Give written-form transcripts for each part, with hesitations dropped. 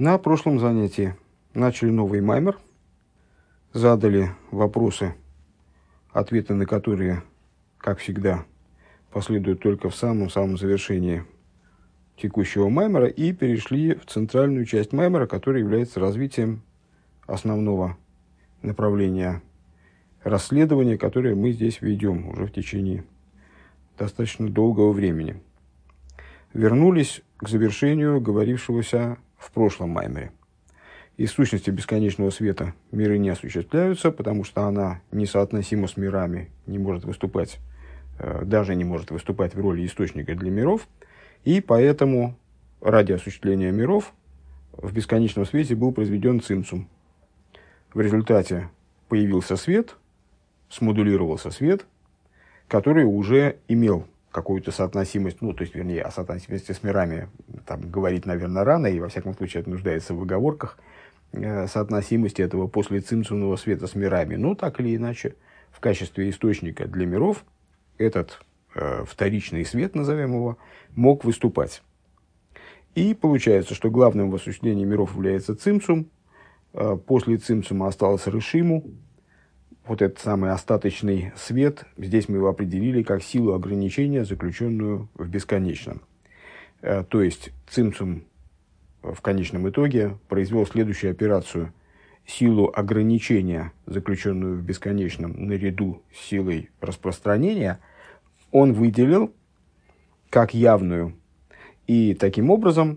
На прошлом занятии начали новый маймер, задали вопросы, ответы на которые, как всегда, последуют только в самом-самом завершении текущего маймера, и перешли в центральную часть маймера, которая является развитием основного направления расследования, которое мы здесь ведем уже в течение достаточно долгого времени. Вернулись к завершению говорившегося в прошлом маймере. Из сущности бесконечного света миры не осуществляются, потому что она несоотносима с мирами, не может выступать, даже не может выступать в роли источника для миров, и поэтому ради осуществления миров в бесконечном свете был произведен цимсум. В результате появился свет, смодулировался свет, который уже имел какую-то соотносимость, о соотносимости с мирами там говорить, наверное, рано, и во всяком случае это нуждается в оговорках, соотносимости этого после цимсумного света с мирами. Но так или иначе, в качестве источника для миров этот вторичный свет, назовем его, мог выступать. И получается, что главным в осуществлении миров является цимсум. После цимсума осталось решиму. Вот этот самый остаточный свет, здесь мы его определили как силу ограничения, заключенную в бесконечном. То есть цимсум в конечном итоге произвел следующую операцию. Силу ограничения, заключенную в бесконечном, наряду с силой распространения, он выделил как явную. И таким образом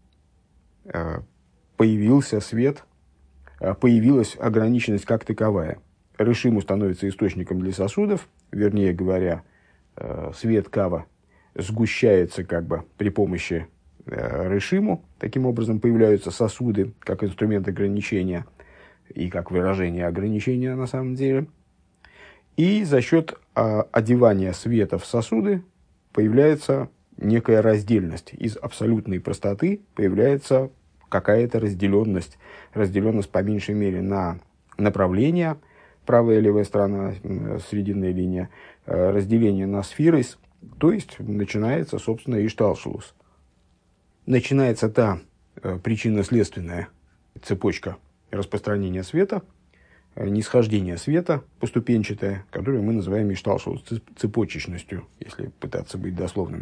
появился свет, появилась ограниченность как таковая. Решиму становится источником для сосудов, вернее говоря, свет кава сгущается при помощи решиму. Таким образом появляются сосуды как инструмент ограничения и как выражение ограничения на самом деле. И за счет одевания света в сосуды появляется некая раздельность. Из абсолютной простоты появляется какая-то разделенность. Разделенность по меньшей мере на направления, правая и левая сторона, срединная линия, разделение на сферы, то есть начинается, собственно, ишталшелус. Начинается та причинно-следственная цепочка распространения света, нисхождение света поступенчатое, которое мы называем ишталшелус, цепочечностью, если пытаться быть дословным.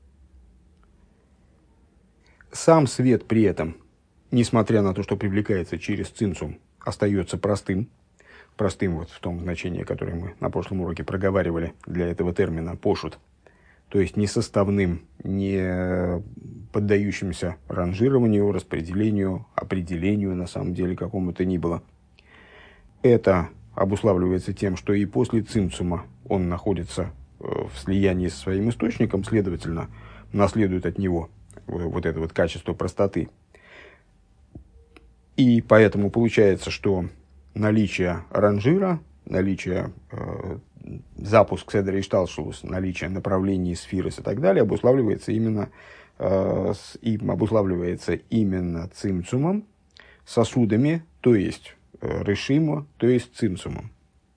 Сам свет при этом, несмотря на то, что привлекается через цимсум, остается простым вот в том значении, которое мы на прошлом уроке проговаривали для этого термина пошут, то есть не составным, не поддающимся ранжированию, распределению, определению, на самом деле, какому-то ни было. Это обуславливается тем, что и после цимсума он находится в слиянии со своим источником, следовательно, наследует от него вот это вот качество простоты. И поэтому получается, что наличие ранжира, наличие запуск седер ишталшелус, наличие направлений сфирос и так далее обуславливается именно цимсумом, сосудами, то есть решимо, то есть цимсумом.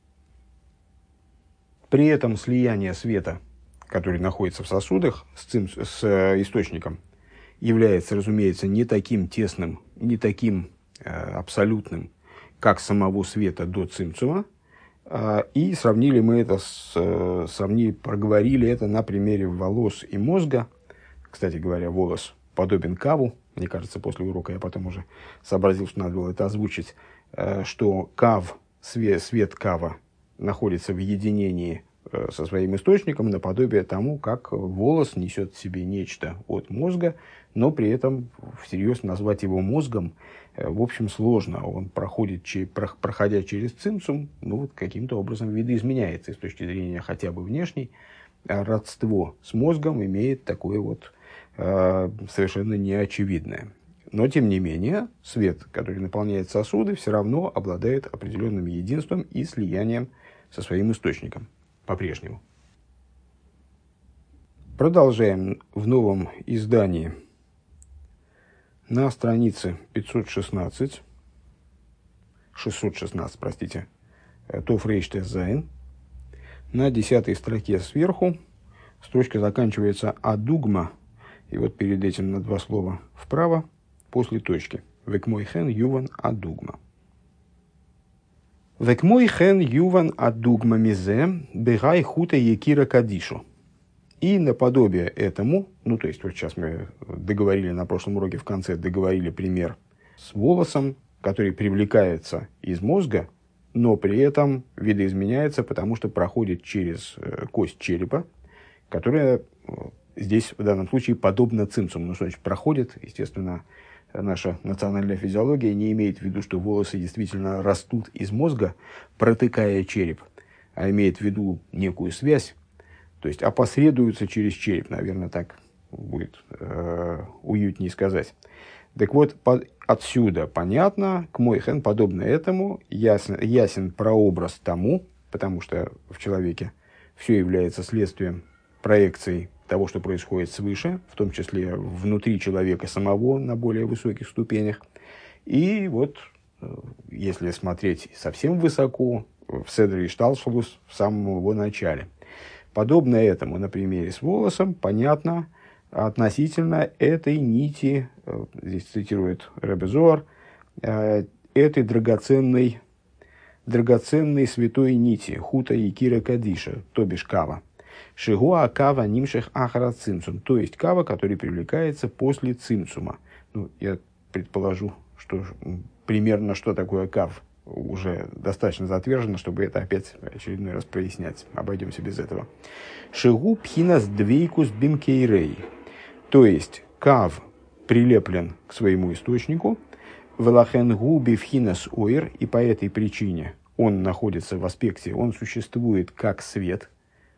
При этом слияние света, который находится в сосудах с источником, является, разумеется, не таким тесным, не таким абсолютным, как самого света до цимсума. И сравнили мы это проговорили это на примере волос и мозга. Кстати говоря, волос подобен каву. Мне кажется, после урока я потом уже сообразил, что надо было это озвучить, что свет кава находится в единении со своим источником, наподобие тому, как волос несет в себе нечто от мозга, но при этом всерьез назвать его мозгом, в общем, сложно. Он проходя через цимсум, каким-то образом видоизменяется с точки зрения хотя бы внешней. Родство с мозгом имеет такое совершенно неочевидное. Но, тем не менее, свет, который наполняет сосуды, все равно обладает определенным единством и слиянием со своим источником по-прежнему. Продолжаем в новом издании на странице 616, Тоф Рейш Тес Зайн, на 10-й строке сверху, строчка заканчивается «адугма», и вот перед этим на два слова вправо, после точки. Векмойхен юван адугма. Векмойхен юван адугма мизе бегай хута якира кадишу. И наподобие этому, ну то есть вот сейчас мы договорили на прошлом уроке в конце, договорили пример с волосом, который привлекается из мозга, но при этом видоизменяется, потому что проходит через кость черепа, которая здесь в данном случае подобна цимцуму. Ну, что значит проходит? Естественно, наша национальная физиология не имеет в виду, что волосы действительно растут из мозга, протыкая череп, а имеет в виду некую связь, то есть опосредуются через череп, наверное, так будет уютнее сказать. Так вот, отсюда понятно, к мойхен, подобно этому, ясен прообраз тому, потому что в человеке все является следствием проекции того, что происходит свыше, в том числе внутри человека самого на более высоких ступенях. И вот, если смотреть совсем высоко, в Седре и Шталшалус в самом его начале. Подобно этому на примере с волосом, понятно, относительно этой нити, здесь цитирует Ребе Зоар, этой драгоценной святой нити, хута и кира кадиша, то бишь кава. Шигуа кава нимших ахара цимцум, то есть кава, который привлекается после цимцума. Ну, я предположу, что примерно что такое кав уже достаточно затвержено, чтобы это опять очередной раз прояснять. Обойдемся без этого. Шигу пхинас двейкус бимкейрей. То есть, кав прилеплен к своему источнику, велахен губи пхинас ойр, и по этой причине он находится в аспекте, он существует как свет,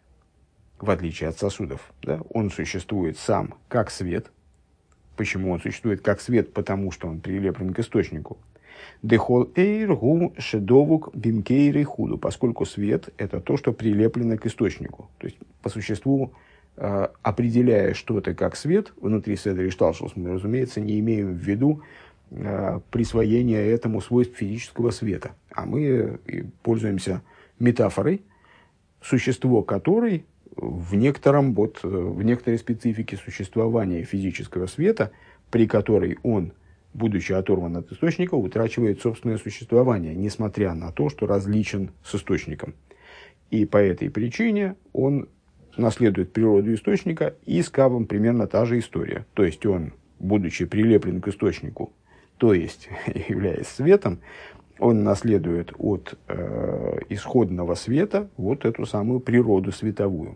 в отличие от сосудов. Да? Он существует сам как свет. Почему он существует как свет? Потому что он прилеплен к источнику. Дехол эйр гу шедовук бимкейрей худу, поскольку свет – это то, что прилеплено к источнику. То есть, по существу, определяя что-то как свет внутри Седра и Шталшус, мы, разумеется, не имеем в виду присвоение этому свойств физического света. А мы пользуемся метафорой, существо которой в некоторой специфике существования физического света, при которой он, будучи оторван от источника, утрачивает собственное существование, несмотря на то, что различен с источником. И по этой причине он наследует природу источника, и с кавом примерно та же история. То есть он, будучи прилеплен к источнику, то есть являясь светом, он наследует от исходного света вот эту самую природу световую.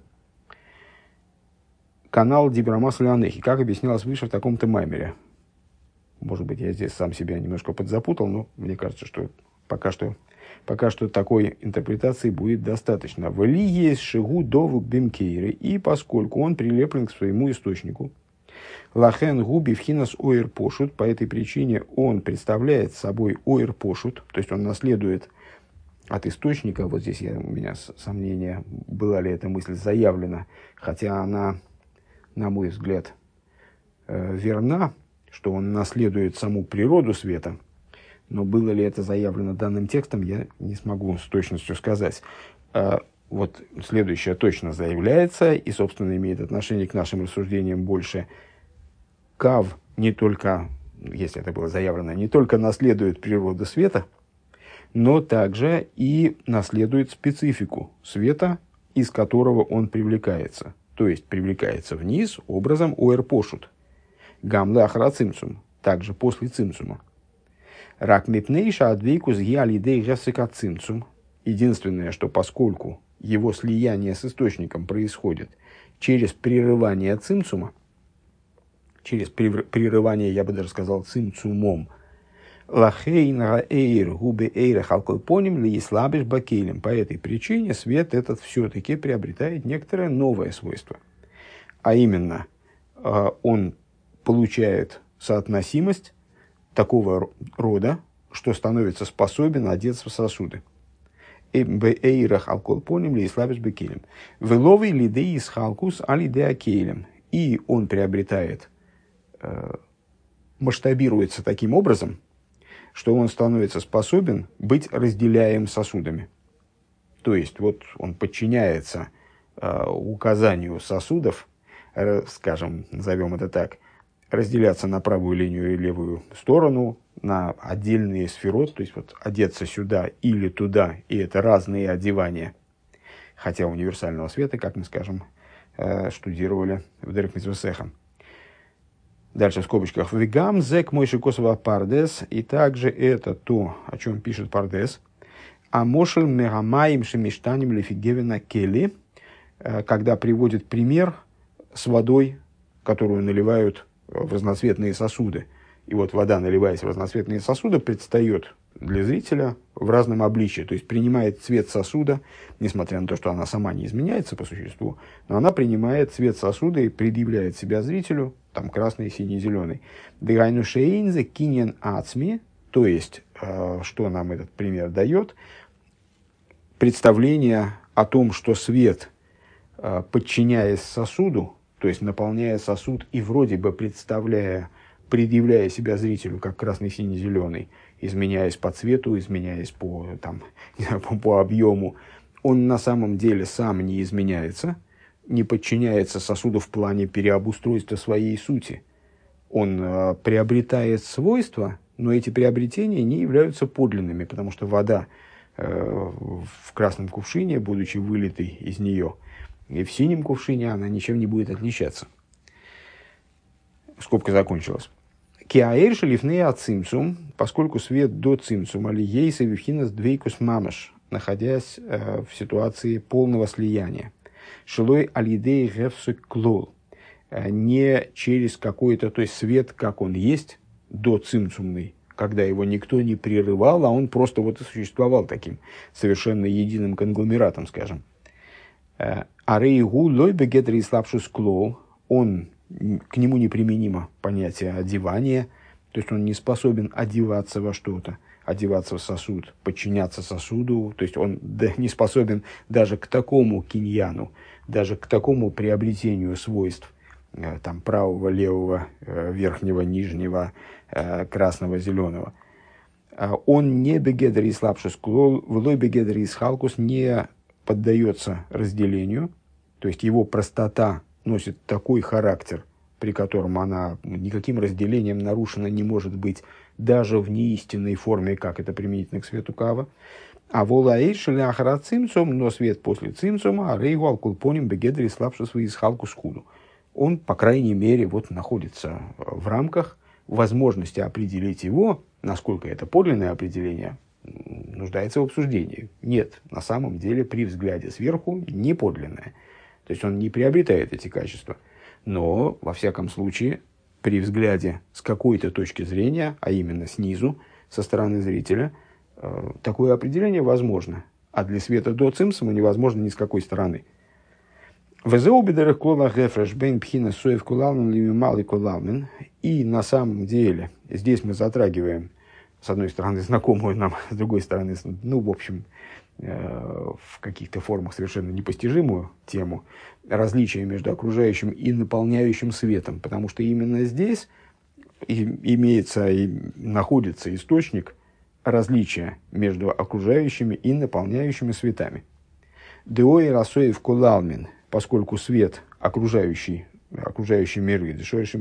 Канал Дибрамас Леонехи, как объяснялось выше в таком-то маймере. Может быть, я здесь сам себя немножко подзапутал, но мне кажется, что пока что такой интерпретации будет достаточно. В Ли есть шигу дову бимкейры, и поскольку он прилеплен к своему источнику, лахен губи вхинас оир пошут, по этой причине он представляет собой оир пошут, то есть он наследует от источника. Вот здесь у меня сомнение, была ли эта мысль заявлена, хотя она, на мой взгляд, верна, что он наследует саму природу света, но было ли это заявлено данным текстом, я не смогу с точностью сказать. Вот следующее точно заявляется и, собственно, имеет отношение к нашим рассуждениям больше. Кав не только, если это было заявлено, не только наследует природу света, но также и наследует специфику света, из которого он привлекается. То есть привлекается вниз образом оэр-пошут. Гамле ахра цимцум, также после цимцума. Рак мипнейша адвейкус гиалидей гасека цимцум. Единственное, что поскольку его слияние с источником происходит через прерывание цимцума, через прерывание, я бы даже сказал, цимцумом, лахейна эйр губе эйра халкойпоним ли слабиш бакелем. По этой причине свет этот все-таки приобретает некоторое новое свойство. А именно, он получает соотносимость такого рода, что становится способен одеться в сосуды. Эйрах алколпоним ли слабиш бекелем. Веловый лидей из халкус алидеа кейлем. И он приобретает, масштабируется таким образом, что он становится способен быть разделяем сосудами. То есть, вот он подчиняется указанию сосудов, скажем, назовем это так, разделяться на правую линию и левую сторону, на отдельные сферот, то есть вот одеться сюда или туда, и это разные одевания. Хотя универсального света, как мы скажем, штудировали в Дерек Мицвесеха. Дальше в скобочках. «Вегам зек мойши косова пардес». И также это то, о чем пишет Пардес. «А мошел мегамаим шемиштаним лефигевина кели», когда приводит пример с водой, которую наливают в разноцветные сосуды. И вот вода, наливаясь в разноцветные сосуды, предстает для зрителя в разном обличии. То есть принимает цвет сосуда, несмотря на то, что она сама не изменяется по существу, но она принимает цвет сосуда и предъявляет себя зрителю, там красный, синий, зеленый. Дегайнушейнзе кинен ацми, то есть, что нам этот пример дает, представление о том, что свет, подчиняясь сосуду, то есть наполняя сосуд и вроде бы предъявляя себя зрителю как красный, синий, зеленый, изменяясь по цвету, изменяясь по объему, он на самом деле сам не изменяется, не подчиняется сосуду в плане переобустройства своей сути. Он приобретает свойства, но эти приобретения не являются подлинными, потому что вода в красном кувшине, будучи вылитой из нее, и в синем кувшине она ничем не будет отличаться. Скобка закончилась. Киаэр шелифнея цимцум, поскольку свет до цимцума, ли ейса вивхинас двейкус мамаш, находясь в ситуации полного слияния. Шилой алидей гефсук клол, не через какой-то, то есть свет, как он есть, до цимцумный, когда его никто не прерывал, а он просто вот и существовал таким совершенно единым конгломератом, скажем. Арейгу лойбе гетри слабшус клол, он, к нему неприменимо понятие одевания, то есть он не способен одеваться во что-то, одеваться в сосуд, подчиняться сосуду, то есть он не способен даже к такому киньяну, даже к такому приобретению свойств, там, правого, левого, верхнего, нижнего, красного, зеленого. Он не бегедри слабшус клол, влой бегедри халкус, не поддается разделению, то есть его простота носит такой характер, при котором она никаким разделением нарушена не может быть даже в неистинной форме, как это применительно к свету кава. А волаэйш шеляхара цимцум, но свет после цимцума, а рейгу алкулпоним бегедри слабше свои схалку схуду. Он, по крайней мере, вот находится в рамках возможности определить его, насколько это подлинное определение, нуждается в обсуждении. Нет, на самом деле при взгляде сверху не подлинное. То есть он не приобретает эти качества. Но, во всяком случае, при взгляде с какой-то точки зрения, а именно снизу, со стороны зрителя, такое определение возможно. А для света до цимсума невозможно ни с какой стороны. И на самом деле, здесь мы затрагиваем, с одной стороны, знакомую нам, с другой стороны, в общем, в каких-то формах совершенно непостижимую тему различия между окружающим и наполняющим светом, потому что именно здесь имеется и находится источник различия между окружающими и наполняющими светами. Деой расоев кулалмин, поскольку свет окружающий миры,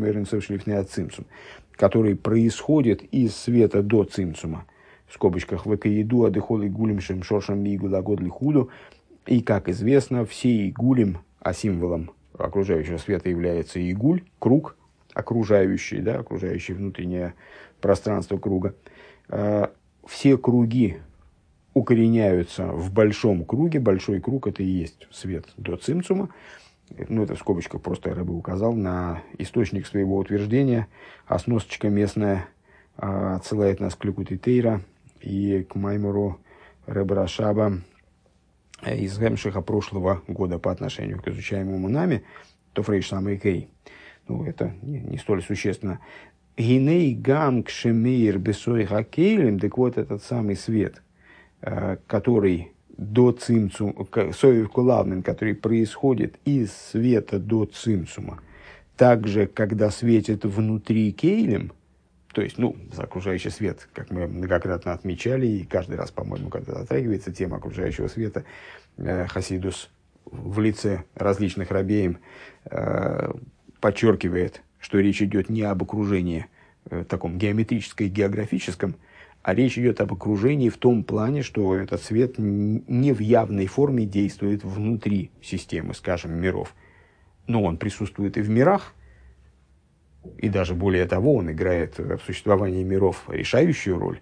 который происходит из света до цимцума, в скобочках векаиду адыхол игулим шоршам мигу лагодли худу, и, как известно, все игулим, а символом окружающего света является игуль, круг, окружающий внутреннее пространство круга. Все круги укореняются в большом круге. Большой круг — это и есть свет до цимцума. Это в скобочках просто Рэбе указал на источник своего утверждения, а сносочка местная отсылает нас к Ликутей Тейра и к маймору Рэбе Рашаба из Гемшиха прошлого года по отношению к изучаемому нами, Тофрейш Самый Кей. Это не столь существенно. Гиней гам кшемейр бесой хакейлем, так вот этот самый свет, который до цимцума, соев кулавмен, который происходит из света до цимцума, также, когда светит внутри кейлем, то есть, за окружающий свет, как мы многократно отмечали, и каждый раз, по-моему, когда затрагивается тема окружающего света, Хасидус в лице различных рабеем подчеркивает, что речь идет не об окружении таком геометрическо-географическом, а речь идет об окружении в том плане, что этот свет не в явной форме действует внутри системы, скажем, миров. Но он присутствует и в мирах, и даже более того, он играет в существовании миров решающую роль.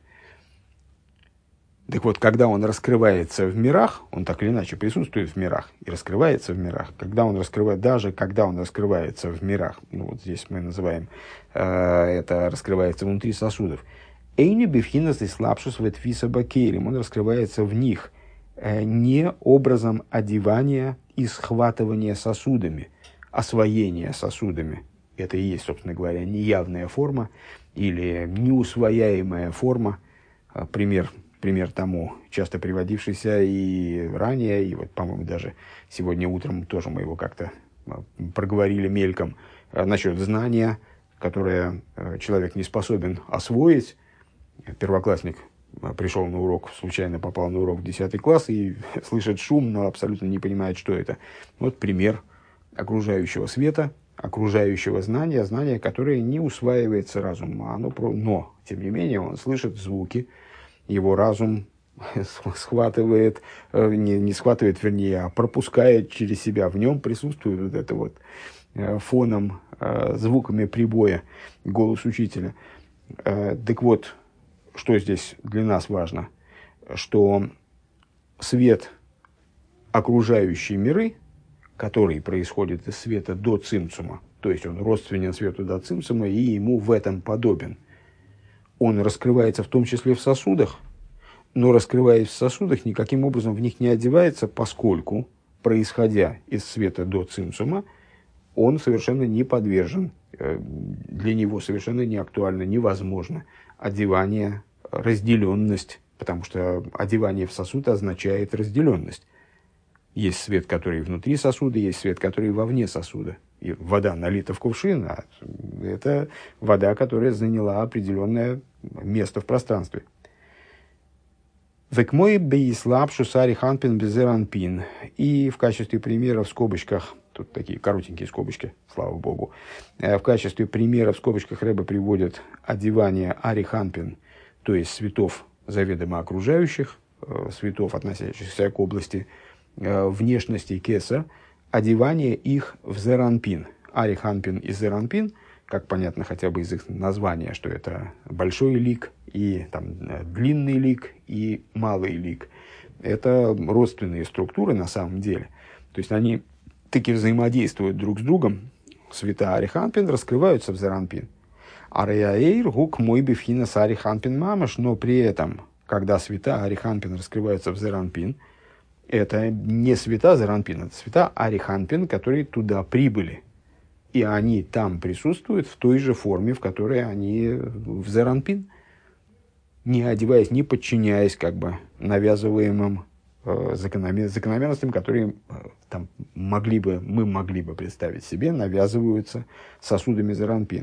Так вот, когда он раскрывается в мирах, он так или иначе присутствует в мирах и раскрывается в мирах. Даже когда он раскрывается в мирах, ну вот здесь мы называем это раскрывается внутри сосудов, эйни бифхинас и слабшус ветвиса бакелем, он раскрывается в них не образом одевания и схватывания сосудами, освоения сосудами. Это и есть, собственно говоря, неявная форма или неусвояемая форма. Пример тому, часто приводившийся и ранее, и вот, по-моему, даже сегодня утром тоже мы его как-то проговорили мельком, насчет знания, которое человек не способен освоить. Первоклассник пришел на урок, случайно попал на урок в 10 класс и слышит шум, но абсолютно не понимает, что это. Вот пример окружающего света, окружающего знания, которое не усваивается разумом, но, тем не менее, он слышит звуки, его разум схватывает, не схватывает, вернее, а пропускает через себя. В нем присутствует вот это вот фоном, звуками прибоя голос учителя. Так вот, что здесь для нас важно, что свет, окружающий миры, который происходит из света до цимцума, то есть он родственен свету до цимцума и ему в этом подобен, он раскрывается в том числе в сосудах, но раскрываясь в сосудах, никаким образом в них не одевается, поскольку, происходя из света до цимцума, он совершенно не подвержен, для него совершенно не актуально, невозможно одевание, разделенность, потому что одевание в сосуд означает разделенность. Есть свет, который внутри сосуда, есть свет, который вовне сосуда. И вода налита в кувшин, а это вода, которая заняла определенное место в пространстве. Векмой бейслабшу сари ханпин безеранпин. И в качестве примера в скобочках, тут такие коротенькие скобочки, слава богу, в качестве примера в скобочках Ребе приводит одевание ариханпин, то есть светов заведомо окружающих, светов, относящихся к области внешности кесар, одевание их в зеранпин. Ариханпин и зеранпин, как понятно хотя бы из их названия, что это большой лик и там, длинный лик и малый лик. Это родственные структуры на самом деле. То есть они таки взаимодействуют друг с другом. Света ариханпин раскрываются в зеранпин. Ареяэйр гук мой бифхина с ариханпин мамаш, но при этом, когда света ариханпин раскрываются в зеранпин, это не света зеранпин, это света ариханпин, которые туда прибыли. И они там присутствуют в той же форме, в которой они в зеранпин, не одеваясь, не подчиняясь как бы навязываемым закономерностям, которые там мы могли бы представить себе, навязываются сосудами зеранпин.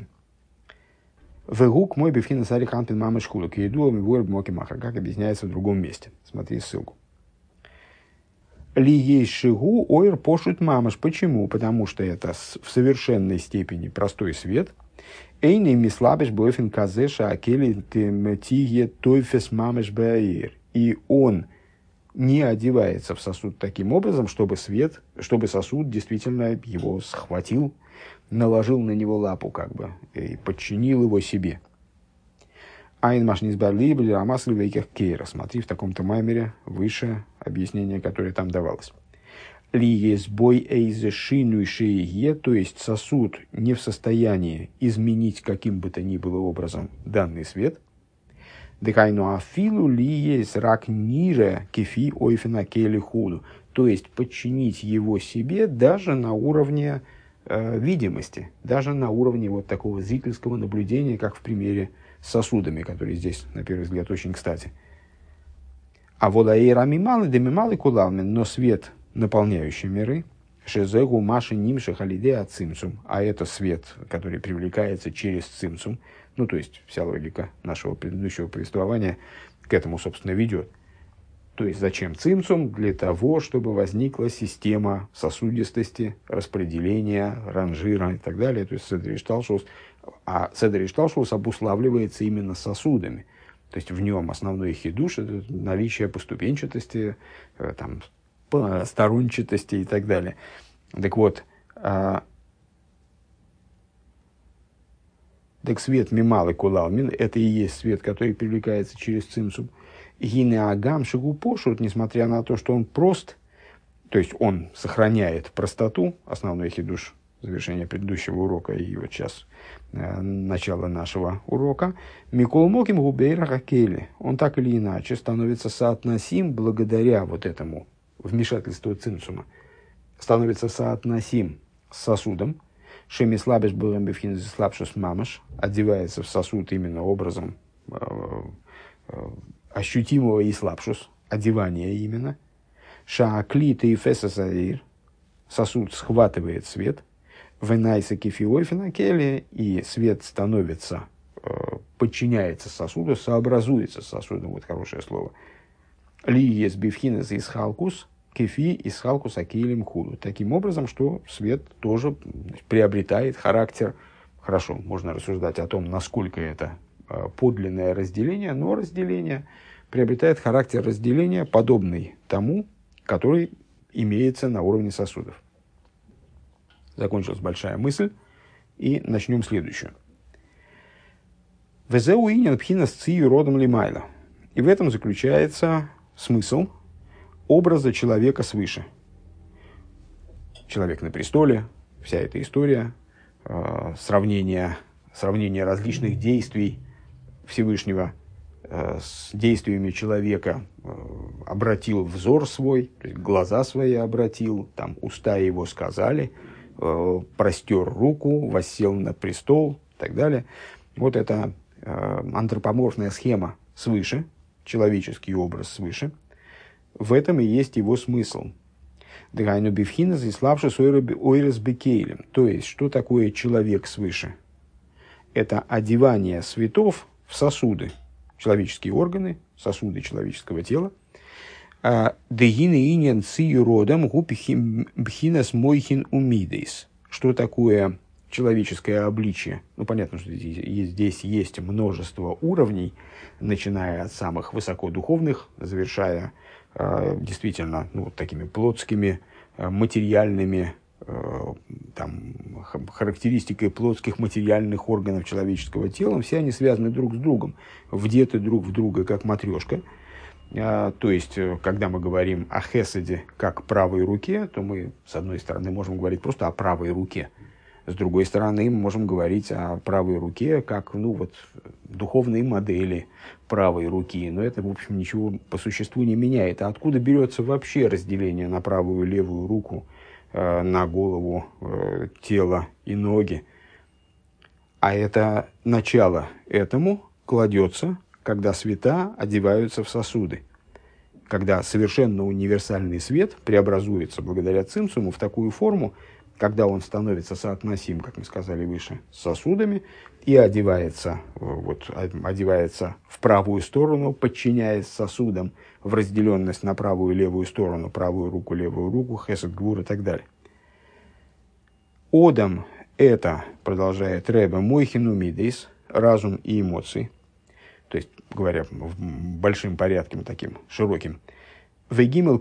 Вегук мой бифхина с ариханпин мамаш хулу к еду моки махар, как объясняется в другом месте. Смотри ссылку. Ли есть шигу ойр пошут мамаш. Почему? Потому что это в совершенной степени простой свет. Эйни мислабеш бойфен казеша акели тие тойфес мамаш баир. И он не одевается в сосуд таким образом, чтобы сосуд действительно его схватил, наложил на него лапу как бы и подчинил его себе. Айн машнис барлибли рамасли вейках кейра. Смотри в таком-то маймере выше объяснение, которое там давалось. Ли есть бой эйзе шину и шеие, то есть сосуд не в состоянии изменить каким бы то ни было образом данный свет. Дыхайну афилу ли есть рак ниже кефи ойфена кейли худу, то есть подчинить его себе даже на уровне видимости, даже на уровне вот такого зрительского наблюдения, как в примере с сосудами, которые здесь, на первый взгляд, очень кстати. А водаэйрами малы, демималы кулалмен, но свет, наполняющий миры, шезэгу маши нимши халиде от цимцум, а это свет, который привлекается через цимцум, ну, то есть вся логика нашего предыдущего повествования к этому, собственно, ведет. То есть зачем цимцум? Для того, чтобы возникла система сосудистости, распределения, ранжира и так далее. То есть А седер ишталшус обуславливается именно сосудами. То есть в нем основной хидуш — это наличие поступенчатости, там, сторончатости и так далее. Так вот, так свет мимал и кулалмин — это и есть свет, который привлекается через цимсум. Гине агам шигупошут, несмотря на то, что он прост, то есть он сохраняет простоту, основной хидуш завершения предыдущего урока и вот сейчас начало нашего урока. Микол Моким Губейра Хакели. Он так или иначе становится соотносим благодаря вот этому вмешательству цимсума. Становится соотносим с сосудом. Шеми слабеш был бифхин слабшус мамаш. Одевается в сосуд именно образом ощутимого и слабшус. Одевания именно. Шааклит и фесасаир. Сосуд схватывает свет. Венайса кефиофина келли, и свет становится, подчиняется сосуду, сообразуется с сосудом, вот хорошее слово. Ли ес бифхинес из халкус, кефи из халкус акилим худу. Таким образом, что свет тоже приобретает характер. Хорошо, можно рассуждать о том, насколько это подлинное разделение, но разделение приобретает характер разделения, подобный тому, который имеется на уровне сосудов. Закончилась большая мысль, и начнем следующую. Везеу инин пхинас цию родом лимайла. И в этом заключается смысл образа человека свыше. Человек на престоле, вся эта история, сравнение различных действий Всевышнего с действиями человека, обратил взор свой, глаза свои обратил, там уста его сказали, простер руку, воссел на престол и так далее. Вот это антропоморфная схема свыше, человеческий образ свыше. В этом и есть его смысл. То есть, что такое человек свыше? Это одевание светов в сосуды, человеческие органы, сосуды человеческого тела. Что такое человеческое обличие? Ну, понятно, что здесь есть множество уровней, начиная от самых высокодуховных, завершая действительно такими плотскими, материальными, характеристикой плотских материальных органов человеческого тела. Все они связаны друг с другом, вдеты друг в друга, как матрешка. То есть, когда мы говорим о хеседе как правой руке, то мы, с одной стороны, можем говорить просто о правой руке. С другой стороны, мы можем говорить о правой руке как, духовные модели правой руки. Но это, в общем, ничего по существу не меняет. А откуда берется вообще разделение на правую и левую руку, на голову, тело и ноги? А это начало этому кладется, когда света одеваются в сосуды. Когда совершенно универсальный свет преобразуется благодаря цимсуму в такую форму, когда он становится соотносим, как мы сказали выше, с сосудами и одевается в правую сторону, подчиняясь сосудам в разделенность на правую и левую сторону, правую руку, левую руку, хесед, гвур и так далее. Одам – это, продолжает Ребе, мойхину мидейс, разум и эмоции. То есть, говоря большим порядком, таким широким. Вегимел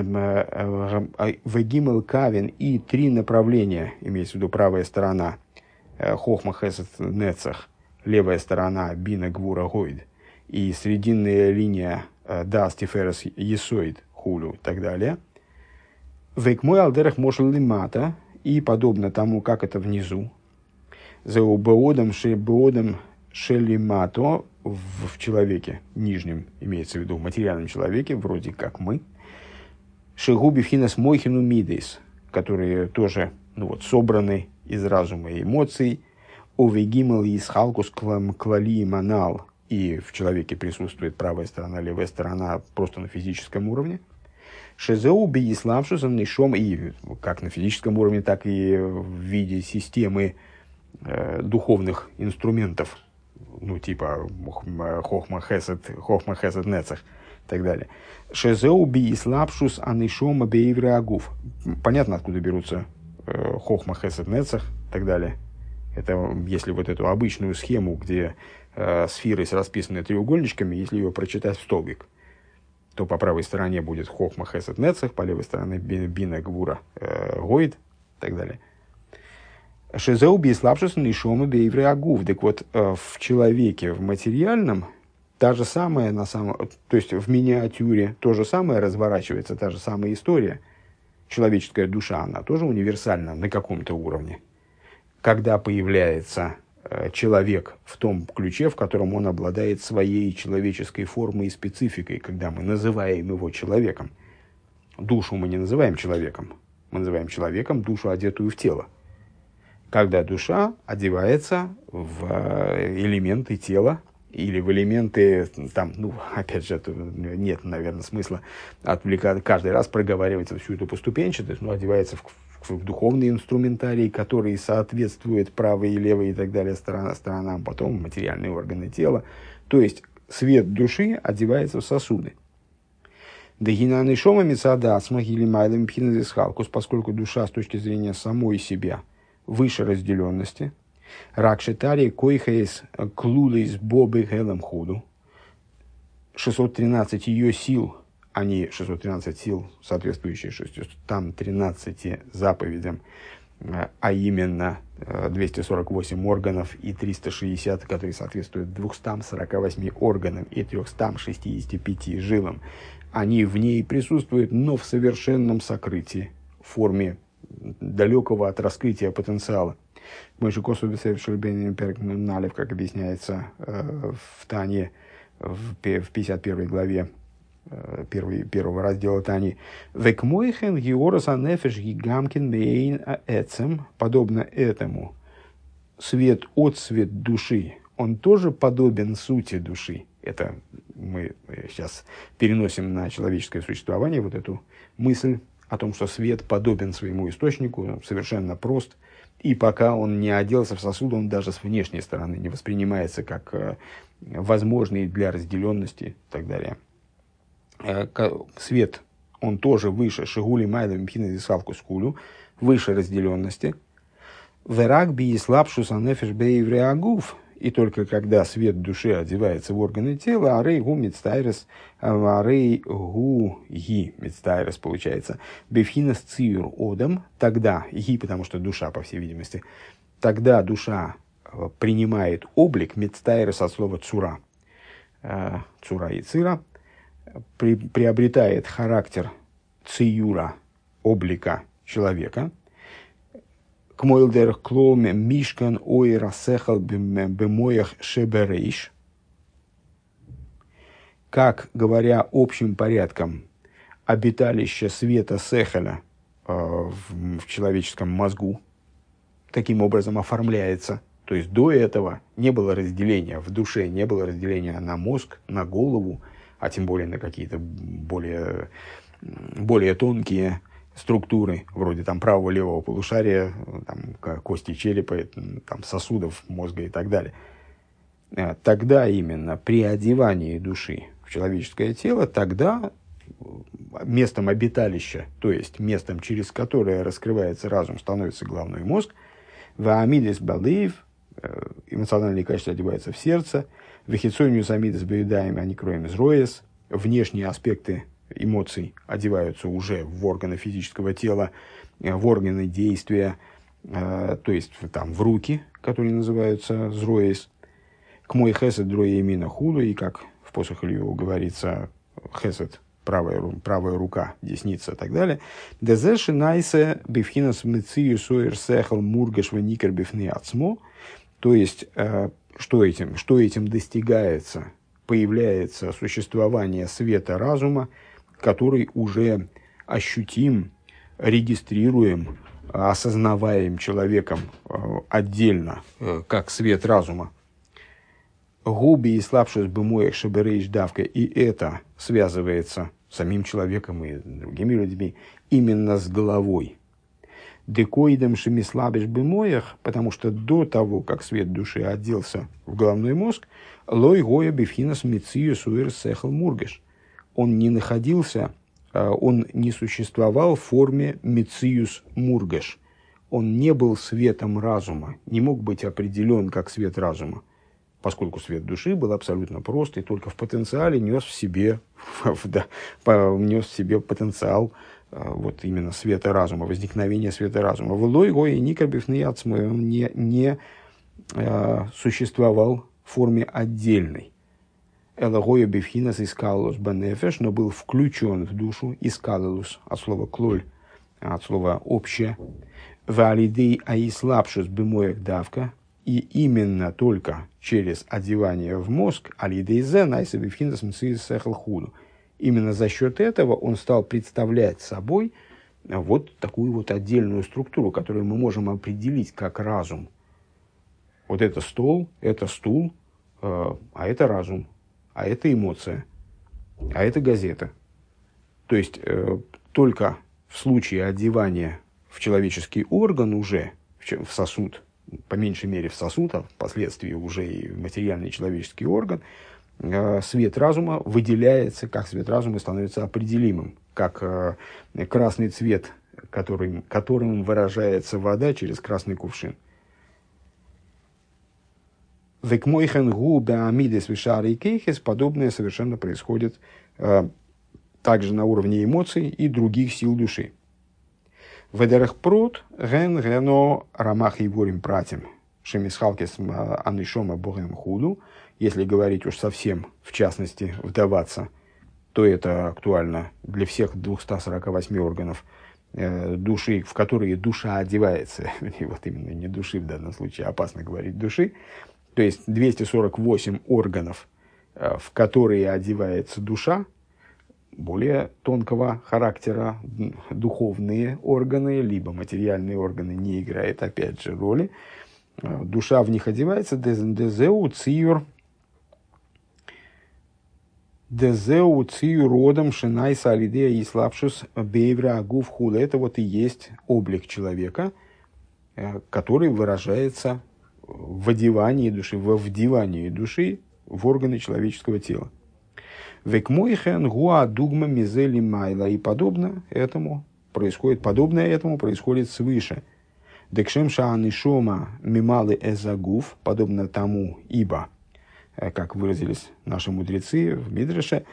кавен и три направления, имеется в виду правая сторона, хохма хесед нецах, левая сторона бина гвура гойд, и срединная линия дас тиферес есоид хулю и так далее. Векмой алдерах мошел лимата, и подобно тому, как это внизу. Зеубеодам шелимато, в человеке нижнем, имеется в виду в материальном человеке, вроде как мы, шигуби финас мойхину мидейс, которые тоже собраны из разума и эмоций, овегимал и схалкус клали и манал, и в человеке присутствует правая сторона, левая сторона просто на физическом уровне, шезеуби и славшусом нишом, и как на физическом уровне, так и в виде системы духовных инструментов, типа хохма хесед нецах и так далее. Шезеу би слабшус анишома бейвреагуф. Понятно, откуда берутся хохма хесед нецах и так далее. Это если вот эту обычную схему, где сферы расписаны треугольничками, если ее прочитать в столбик, то по правой стороне будет хохма хесед нецех, по левой стороне бина гвура гоид и так далее. Шезеу бислапшус нишома бейвре агув. Так вот, в человеке, в материальном, та же самая, то есть в миниатюре то же самое разворачивается, та же самая история. Человеческая душа, она тоже универсальна на каком-то уровне. Когда появляется человек в том ключе, в котором он обладает своей человеческой формой и спецификой, когда мы называем его человеком. Душу мы не называем человеком. Мы называем человеком душу, одетую в тело. Когда душа одевается в элементы тела или в элементы, там, ну, опять же, нет, наверное, смысла отвлекать, каждый раз проговаривать всю эту поступенчатость, но одевается в духовный инструментарий, который соответствует правой и левой и так далее сторонам, потом материальные органы тела. То есть свет души одевается в сосуды. Дагинаны шома мецада смогили майлами пхиназисхалкус, поскольку душа с точки зрения самой себя выше разделенности. Ракшитари койхейс клулейс бобы хелем худу. 613 ее сил, они 613 сил, соответствующие 613 заповедям, а именно 248 органов и 360, которые соответствуют 248 органам и 365 жилам, они в ней присутствуют, но в совершенном сокрытии, в форме далекого от раскрытия потенциала. Мойши Косу Шельбен Налев, как объясняется в Тане, в 51 главе первого раздела Тани. Векмойхен георас анефеш гигамкин мейн аэцем. Подобно этому свет души, он тоже подобен сути души. Это мы сейчас переносим на человеческое существование, вот эту мысль о том, что свет подобен своему источнику, совершенно прост. И пока он не оделся в сосуд, он даже с внешней стороны не воспринимается как возможный для разделенности и так далее. Свет, он тоже выше шигули майдам пхиназисалку скулю, выше разделенности. Верак би слабшус анефеш бейвре агуф. И только когда свет души одевается в органы тела, арей гу мицтайрес, арей гу ги мицтайрес получается, бифхинас циюр одам, тогда, ги, потому что душа, по всей видимости, тогда душа принимает облик мицтайрес от слова цура, цура и цира, приобретает характер циюра, облика человека, Кмойлдер кломе мишкан ойра сехал бемоях шеберейш. Как, говоря общим порядком, обиталище света сехаля в человеческом мозгу таким образом оформляется. То есть до этого не было разделения в душе, не было разделения на мозг, на голову, а тем более на какие-то более тонкие структуры, вроде там правого-левого полушария, там, кости черепа, там, сосудов мозга и так далее. Тогда именно при одевании души в человеческое тело, тогда местом обиталища, то есть местом, через которое раскрывается разум, становится головной мозг. Ваамидис балеев, эмоциональные качества одеваются в сердце. Вехицониус амидис баюдаем, они кроем из роес. Внешние аспекты эмоций одеваются уже в органы физического тела, в органы действия, то есть там в руки, которые называются зроис. К мой хесед дроя имина худу, и как в посох Ильеву говорится, хесед, правая рука, десница и так далее. Дезеши найсе бифхинас мецию суэр сехал мургаш веникер бифны ацмо. То есть, что этим достигается? Появляется существование света разума, который уже ощутим, регистрируем, осознаваем человеком отдельно, как свет разума. Губи и слабшус бымоях шаберейш давка, и это связывается с самим человеком и другими людьми именно с головой. Декоидом шемислабиш бымоях, потому что до того, как свет души оделся в головной мозг, лой гоя бифхинас мицию суэр сехал мургеш. Он не находился, он не существовал в форме мициюс мургеш. он не был светом разума, не мог быть определен как свет разума, поскольку свет души был абсолютно прост и только в потенциале нес в себе потенциал вот именно света разума, возникновения света разума. Влой гой никабив ниацмой, он не существовал в форме отдельной. Элагоя бифхинас искалус бенефеш, но был включен в душу, искалус от слова клоль, от слова общее. Валидей аислапшус бемоек давка, и именно только через одевание в мозг алидей зе найса бифхинас мцис сехл худу. Именно за счет этого он стал представлять собой вот такую вот отдельную структуру, которую мы можем определить как разум. Вот это стол, это стул, а это разум, а это эмоция, а это газета. То есть только в случае одевания в человеческий орган уже, в сосуд, по меньшей мере в сосуд, а впоследствии уже и в материальный человеческий орган, свет разума выделяется, как свет разума становится определимым, как красный цвет, которым выражается вода через красный кувшин. Подобное совершенно происходит также на уровне эмоций и других сил души. Ведерехпрот ген гено рамах и ворим пратим шемисхалкес анишома богем худу. Если говорить уж совсем, в частности, вдаваться, то это актуально для всех 248 органов души, в которые душа одевается. И вот именно не души в данном случае, опасно говорить души. То есть 248 органов, в которые одевается душа, более тонкого характера, духовные органы, либо материальные органы не играет, опять же, роли. Душа в них одевается. Дезеу циюр родом шинай салидея и слабшус бейвра агув хула. Это вот и есть облик человека, который выражается в одевании души, во вдевании души в органы человеческого тела. Векмойхен гуа дугма мизели майла. И подобное этому происходит свыше. Декшем шаанишома мималы эзагуф, подобно тому, ибо, как выразились наши мудрецы в Мидреше,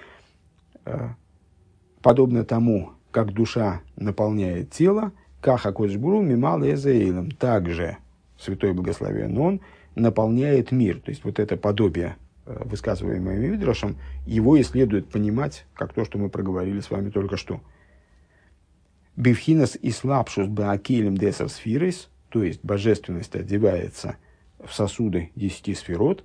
подобно тому, как душа наполняет тело, каха кодшбуру мималы эзаилом, также Святой Благословен Он наполняет мир. То есть вот это подобие, высказываемое Мидрашем, его и следует понимать, как то, что мы проговорили с вами только что. Бифхинас и слабшус баакелем десов сфирис, то есть божественность одевается в сосуды 10 сферот,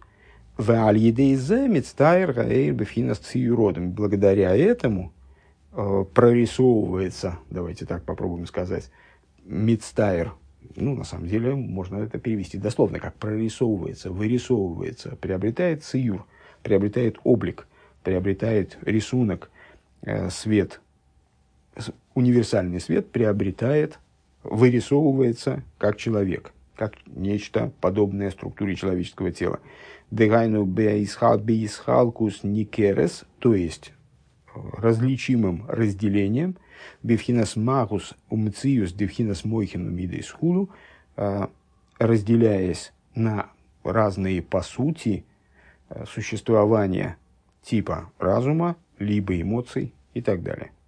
благодаря этому прорисовывается, давайте так попробуем сказать, мицтайр. Ну, на самом деле, можно это перевести дословно, как прорисовывается, вырисовывается, приобретает циюр, приобретает облик, приобретает рисунок, свет, универсальный свет приобретает, вырисовывается как человек, как нечто подобное структуре человеческого тела. Дегайну беисхалкус никерес, то есть различимым разделением, бифхинас магус умциюс бифхинас мойхину мидейс худу, разделяясь на разные по сути существования типа разума, либо эмоций и так далее.